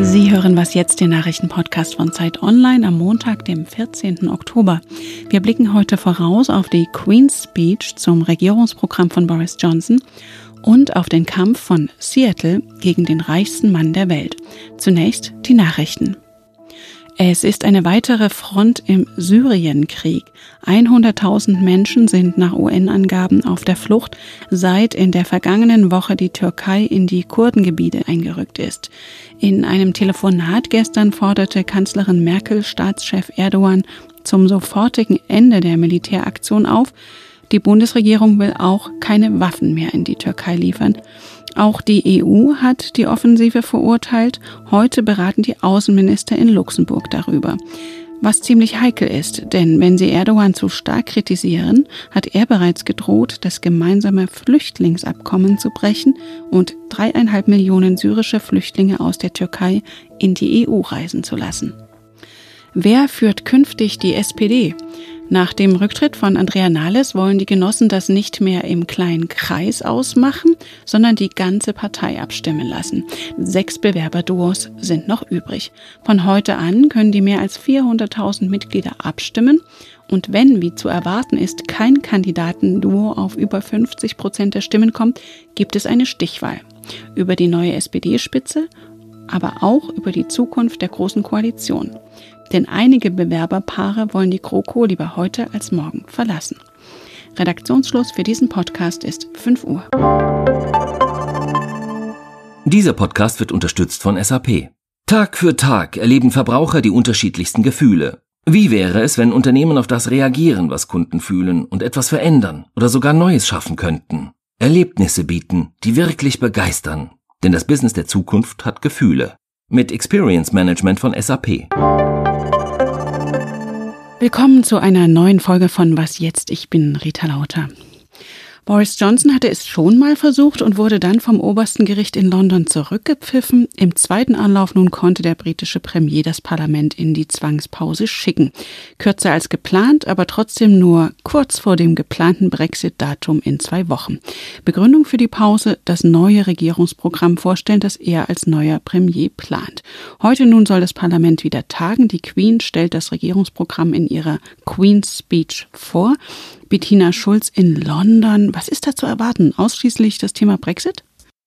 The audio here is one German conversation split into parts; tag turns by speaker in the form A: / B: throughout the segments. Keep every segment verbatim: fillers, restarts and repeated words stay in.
A: Sie hören Was jetzt, den Nachrichtenpodcast von Zeit Online am Montag, dem vierzehnten Oktober. Wir blicken heute voraus auf die Queen's Speech zum Regierungsprogramm von Boris Johnson und auf den Kampf von Seattle gegen den reichsten Mann der Welt. Zunächst die Nachrichten. Es ist eine weitere Front im Syrienkrieg. hunderttausend Menschen sind nach U N-Angaben auf der Flucht, seit in der vergangenen Woche die Türkei in die Kurdengebiete eingerückt ist. In einem Telefonat gestern forderte Kanzlerin Merkel Staatschef Erdogan zum sofortigen Ende der Militäraktion auf. Die Bundesregierung will auch keine Waffen mehr in die Türkei liefern. Auch die E U hat die Offensive verurteilt. Heute beraten die Außenminister in Luxemburg darüber. Was ziemlich heikel ist, denn wenn sie Erdogan zu stark kritisieren, hat er bereits gedroht, das gemeinsame Flüchtlingsabkommen zu brechen und dreieinhalb Millionen syrische Flüchtlinge aus der Türkei in die E U reisen zu lassen. Wer führt künftig die S P D? Nach dem Rücktritt von Andrea Nahles wollen die Genossen das nicht mehr im kleinen Kreis ausmachen, sondern die ganze Partei abstimmen lassen. Sechs Bewerberduos sind noch übrig. Von heute an können die mehr als vierhunderttausend Mitglieder abstimmen. Und wenn, wie zu erwarten ist, kein Kandidatenduo auf über fünfzig Prozent der Stimmen kommt, gibt es eine Stichwahl über die neue S P D-Spitze, aber auch über die Zukunft der Großen Koalition. Denn einige Bewerberpaare wollen die GroKo lieber heute als morgen verlassen. Redaktionsschluss für diesen Podcast ist fünf Uhr.
B: Dieser Podcast wird unterstützt von S A P. Tag für Tag erleben Verbraucher die unterschiedlichsten Gefühle. Wie wäre es, wenn Unternehmen auf das reagieren, was Kunden fühlen und etwas verändern oder sogar Neues schaffen könnten? Erlebnisse bieten, die wirklich begeistern. Denn das Business der Zukunft hat Gefühle. Mit Experience Management von S A P.
A: Willkommen zu einer neuen Folge von Was jetzt? Ich bin Rita Lauter. Boris Johnson hatte es schon mal versucht und wurde dann vom obersten Gericht in London zurückgepfiffen. Im zweiten Anlauf nun konnte der britische Premier das Parlament in die Zwangspause schicken. Kürzer als geplant, aber trotzdem nur kurz vor dem geplanten Brexit-Datum in zwei Wochen. Begründung für die Pause: das neue Regierungsprogramm vorstellen, das er als neuer Premier plant. Heute nun soll das Parlament wieder tagen. Die Queen stellt das Regierungsprogramm in ihrer Queen's Speech vor. Bettina Schulz in London. Was ist da zu erwarten? Ausschließlich das Thema Brexit?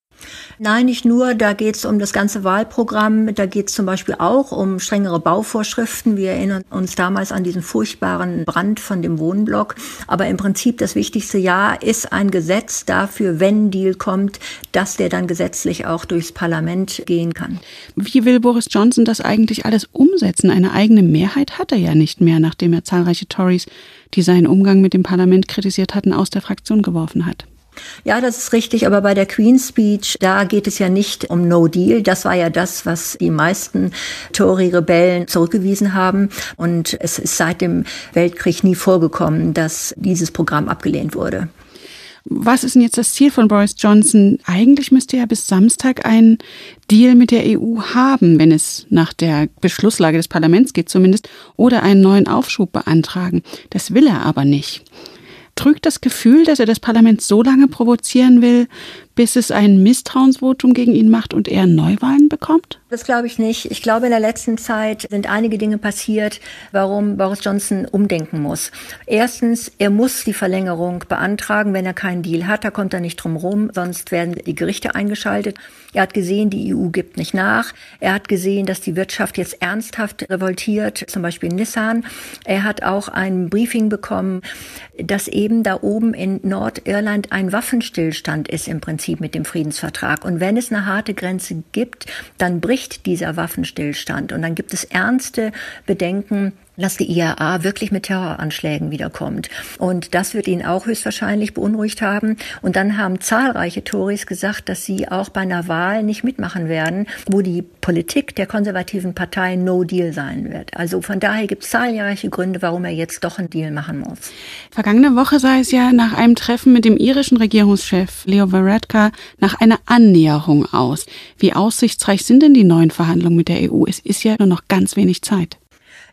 C: Nein, nicht nur. Da geht es um das ganze Wahlprogramm. Da geht es zum Beispiel auch um strengere Bauvorschriften. Wir erinnern uns damals an diesen furchtbaren Brand von dem Wohnblock. Aber im Prinzip das wichtigste Jahr ist ein Gesetz dafür, wenn ein Deal kommt, dass der dann gesetzlich auch durchs Parlament gehen kann.
A: Wie will Boris Johnson das eigentlich alles umsetzen? Eine eigene Mehrheit hat er ja nicht mehr, nachdem er zahlreiche Tories, die seinen Umgang mit dem Parlament kritisiert hatten, aus der Fraktion geworfen hat.
C: Ja, das ist richtig, aber bei der Queen's Speech, da geht es ja nicht um No Deal. Das war ja das, was die meisten Tory-Rebellen zurückgewiesen haben. Und es ist seit dem Weltkrieg nie vorgekommen, dass dieses Programm abgelehnt wurde.
A: Was ist denn jetzt das Ziel von Boris Johnson? Eigentlich müsste er bis Samstag einen Deal mit der E U haben, wenn es nach der Beschlusslage des Parlaments geht zumindest, oder einen neuen Aufschub beantragen. Das will er aber nicht. Trügt das Gefühl, dass er das Parlament so lange provozieren will, bis es ein Misstrauensvotum gegen ihn macht und er Neuwahlen bekommt?
C: Das glaube ich nicht. Ich glaube, in der letzten Zeit sind einige Dinge passiert, warum Boris Johnson umdenken muss. Erstens, er muss die Verlängerung beantragen, wenn er keinen Deal hat. Da kommt er nicht drum rum, sonst werden die Gerichte eingeschaltet. Er hat gesehen, die E U gibt nicht nach. Er hat gesehen, dass die Wirtschaft jetzt ernsthaft revoltiert, zum Beispiel Nissan. Er hat auch ein Briefing bekommen, dass eben da oben in Nordirland ein Waffenstillstand ist im Prinzip mit dem Friedensvertrag. Und wenn es eine harte Grenze gibt, dann bricht dieser Waffenstillstand. Und dann gibt es ernste Bedenken, dass die I R A wirklich mit Terroranschlägen wiederkommt. Und das wird ihn auch höchstwahrscheinlich beunruhigt haben. Und dann haben zahlreiche Tories gesagt, dass sie auch bei einer Wahl nicht mitmachen werden, wo die Politik der konservativen Partei No Deal sein wird. Also von daher gibt es zahlreiche Gründe, warum er jetzt doch einen Deal machen muss.
A: Vergangene Woche sah es ja nach einem Treffen mit dem irischen Regierungschef Leo Varadkar nach einer Annäherung aus. Wie aussichtsreich sind denn die neuen Verhandlungen mit der E U? Es ist ja nur noch ganz wenig Zeit.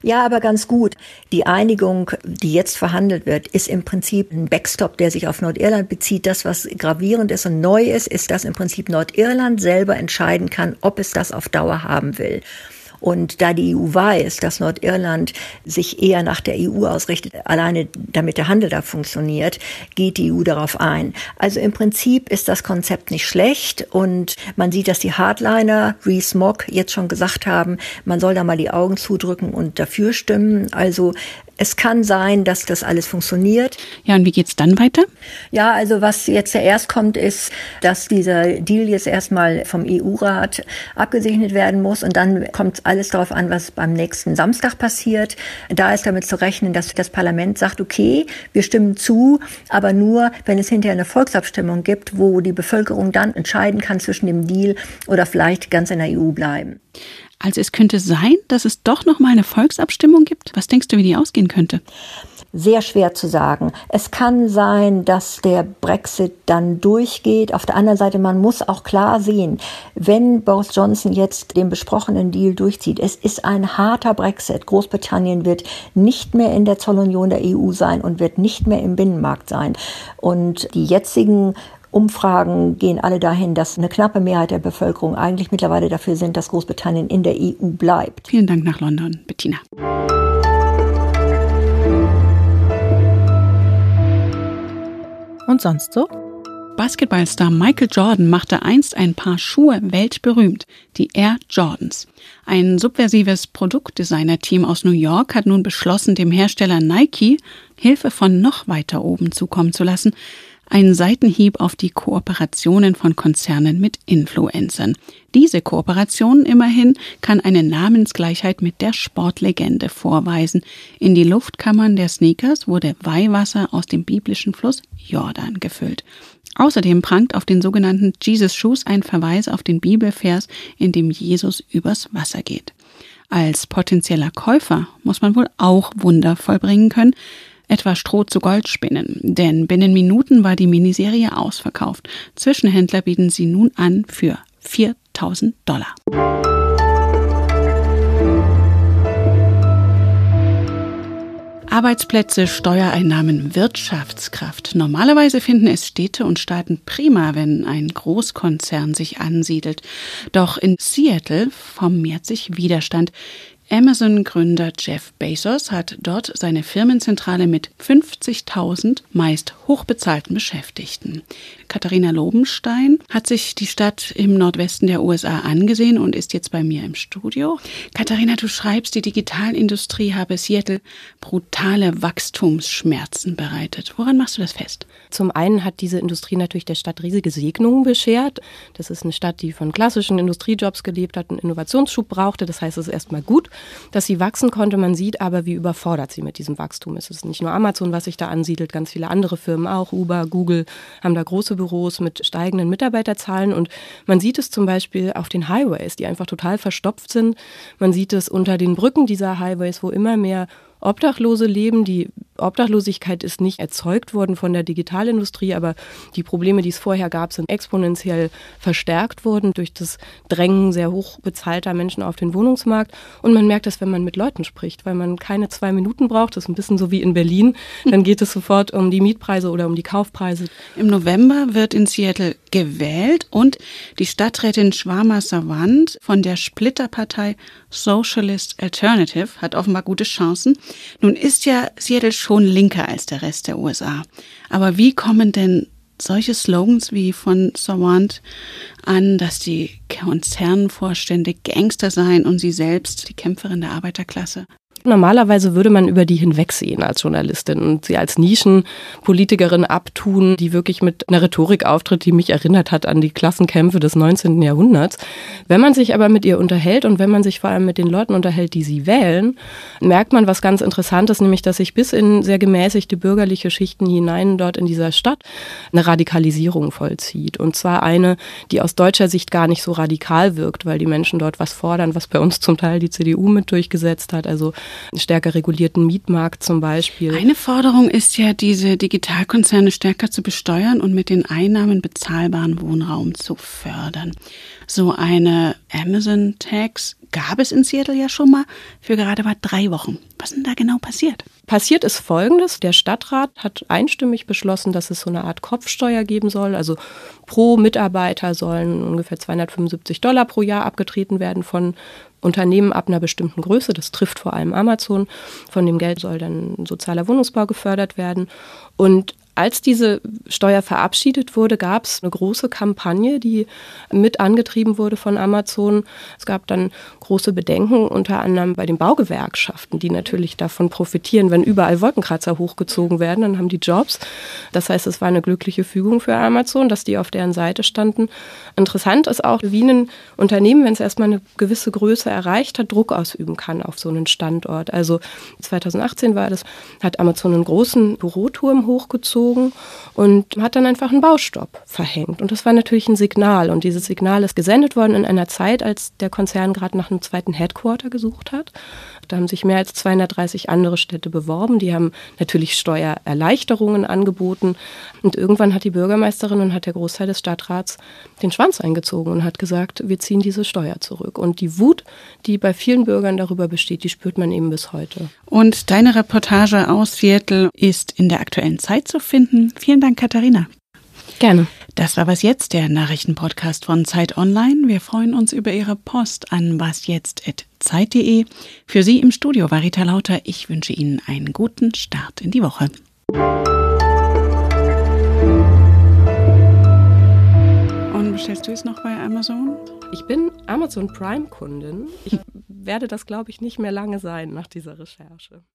C: Ja, aber ganz gut. Die Einigung, die jetzt verhandelt wird, ist im Prinzip ein Backstop, der sich auf Nordirland bezieht. Das, was gravierend ist und neu ist, ist, dass im Prinzip Nordirland selber entscheiden kann, ob es das auf Dauer haben will. Und da die E U weiß, dass Nordirland sich eher nach der E U ausrichtet, alleine damit der Handel da funktioniert, geht die E U darauf ein. Also im Prinzip ist das Konzept nicht schlecht und man sieht, dass die Hardliner, Rees-Mogg, jetzt schon gesagt haben, man soll da mal die Augen zudrücken und dafür stimmen. Also es kann sein, dass das alles funktioniert.
A: Ja, und wie geht's dann weiter?
C: Ja, also was jetzt zuerst kommt, ist, dass dieser Deal jetzt erstmal vom E U-Rat abgesegnet werden muss und dann kommt alles darauf an, was beim nächsten Samstag passiert. Da ist damit zu rechnen, dass das Parlament sagt, okay, wir stimmen zu, aber nur, wenn es hinterher eine Volksabstimmung gibt, wo die Bevölkerung dann entscheiden kann zwischen dem Deal oder vielleicht ganz in der E U bleiben.
A: Also es könnte sein, dass es doch noch mal eine Volksabstimmung gibt. Was denkst du, wie die ausgehen könnte?
C: Sehr schwer zu sagen. Es kann sein, dass der Brexit dann durchgeht. Auf der anderen Seite, man muss auch klar sehen, wenn Boris Johnson jetzt den besprochenen Deal durchzieht, es ist ein harter Brexit. Großbritannien wird nicht mehr in der Zollunion der E U sein und wird nicht mehr im Binnenmarkt sein. Und die jetzigen Umfragen gehen alle dahin, dass eine knappe Mehrheit der Bevölkerung eigentlich mittlerweile dafür sind, dass Großbritannien in der E U bleibt.
A: Vielen Dank nach London, Bettina.
D: Und sonst so?
A: Basketballstar Michael Jordan machte einst ein Paar Schuhe weltberühmt, die Air Jordans. Ein subversives Produktdesigner-Team aus New York hat nun beschlossen, dem Hersteller Nike Hilfe von noch weiter oben zukommen zu lassen. Ein Seitenhieb auf die Kooperationen von Konzernen mit Influencern. Diese Kooperation immerhin kann eine Namensgleichheit mit der Sportlegende vorweisen. In die Luftkammern der Sneakers wurde Weihwasser aus dem biblischen Fluss Jordan gefüllt. Außerdem prangt auf den sogenannten Jesus Shoes ein Verweis auf den Bibelvers, in dem Jesus übers Wasser geht. Als potenzieller Käufer muss man wohl auch Wunder vollbringen können, etwa Stroh zu Gold spinnen, denn binnen Minuten war die Miniserie ausverkauft. Zwischenhändler bieten sie nun an für viertausend Dollar. Arbeitsplätze, Steuereinnahmen, Wirtschaftskraft. Normalerweise finden es Städte und Staaten prima, wenn ein Großkonzern sich ansiedelt. Doch in Seattle formiert sich Widerstand. Amazon-Gründer Jeff Bezos hat dort seine Firmenzentrale mit fünfzigtausend meist hochbezahlten Beschäftigten. Katharina Lobenstein hat sich die Stadt im Nordwesten der U S A angesehen und ist jetzt bei mir im Studio. Katharina, du schreibst, die Digitalindustrie habe Seattle brutale Wachstumsschmerzen bereitet. Woran machst du das fest?
D: Zum einen hat diese Industrie natürlich der Stadt riesige Segnungen beschert. Das ist eine Stadt, die von klassischen Industriejobs gelebt hat und Innovationsschub brauchte. Das heißt, es ist erstmal gut, dass sie wachsen konnte. Man sieht aber, wie überfordert sie mit diesem Wachstum ist. Es ist nicht nur Amazon, was sich da ansiedelt, ganz viele andere Firmen auch. Uber, Google haben da große Büros mit steigenden Mitarbeiterzahlen. Und man sieht es zum Beispiel auf den Highways, die einfach total verstopft sind. Man sieht es unter den Brücken dieser Highways, wo immer mehr Obdachlose leben. Die Obdachlosigkeit ist nicht erzeugt worden von der Digitalindustrie, aber die Probleme, die es vorher gab, sind exponentiell verstärkt worden durch das Drängen sehr hoch bezahlter Menschen auf den Wohnungsmarkt. Und man merkt das, wenn man mit Leuten spricht, weil man keine zwei Minuten braucht. Das ist ein bisschen so wie in Berlin. Dann geht es sofort um die Mietpreise oder um die Kaufpreise.
A: Im November wird in Seattle gewählt und die Stadträtin Shwama Sawant von der Splitterpartei Socialist Alternative hat offenbar gute Chancen. Nun ist ja Seattle schon linker als der Rest der U S A. Aber wie kommen denn solche Slogans wie von Sawant an, dass die Konzernvorstände Gangster seien und sie selbst die Kämpferin der Arbeiterklasse?
D: Normalerweise würde man über die hinwegsehen als Journalistin und sie als Nischenpolitikerin abtun, die wirklich mit einer Rhetorik auftritt, die mich erinnert hat an die Klassenkämpfe des neunzehnten Jahrhunderts. Wenn man sich aber mit ihr unterhält und wenn man sich vor allem mit den Leuten unterhält, die sie wählen, merkt man was ganz Interessantes, nämlich dass sich bis in sehr gemäßigte bürgerliche Schichten hinein dort in dieser Stadt eine Radikalisierung vollzieht. Und zwar eine, die aus deutscher Sicht gar nicht so radikal wirkt, weil die Menschen dort was fordern, was bei uns zum Teil die C D U mit durchgesetzt hat, also stärker regulierten Mietmarkt zum Beispiel.
A: Eine Forderung ist ja, diese Digitalkonzerne stärker zu besteuern und mit den Einnahmen bezahlbaren Wohnraum zu fördern. So eine Amazon-Tax gab es in Seattle ja schon mal für gerade mal drei Wochen. Was ist denn da genau passiert?
D: Passiert ist Folgendes. Der Stadtrat hat einstimmig beschlossen, dass es so eine Art Kopfsteuer geben soll. Also pro Mitarbeiter sollen ungefähr zweihundertfünfundsiebzig Dollar pro Jahr abgetreten werden von Unternehmen ab einer bestimmten Größe. Das trifft vor allem Amazon. Von dem Geld soll dann sozialer Wohnungsbau gefördert werden. Und als diese Steuer verabschiedet wurde, gab es eine große Kampagne, die mit angetrieben wurde von Amazon. Es gab dann große Bedenken, unter anderem bei den Baugewerkschaften, die natürlich davon profitieren, wenn überall Wolkenkratzer hochgezogen werden, dann haben die Jobs. Das heißt, es war eine glückliche Fügung für Amazon, dass die auf deren Seite standen. Interessant ist auch, wie ein Unternehmen, wenn es erstmal eine gewisse Größe erreicht hat, Druck ausüben kann auf so einen Standort. Also zweitausendachtzehn war das, hat Amazon einen großen Büroturm hochgezogen und hat dann einfach einen Baustopp verhängt. Und das war natürlich ein Signal. Und dieses Signal ist gesendet worden in einer Zeit, als der Konzern gerade nach einem zweiten Headquarter gesucht hat. Da haben sich mehr als zweihundertdreißig andere Städte beworben. Die haben natürlich Steuererleichterungen angeboten. Und irgendwann hat die Bürgermeisterin und hat der Großteil des Stadtrats den Schwanz eingezogen und hat gesagt, wir ziehen diese Steuer zurück. Und die Wut, die bei vielen Bürgern darüber besteht, die spürt man eben bis heute.
A: Und deine Reportage aus Seattle ist in der Aktuellen Zeit zu finden. Vielen Dank, Katharina.
D: Gerne.
A: Das war Was Jetzt, der Nachrichtenpodcast von Zeit Online. Wir freuen uns über Ihre Post an wasjetzt at zeit punkt de. Für Sie im Studio war Rita Lauter. Ich wünsche Ihnen einen guten Start in die Woche. Und bestellst du es noch bei Amazon?
D: Ich bin Amazon Prime-Kundin. Ich werde das, glaube ich, nicht mehr lange sein nach dieser Recherche.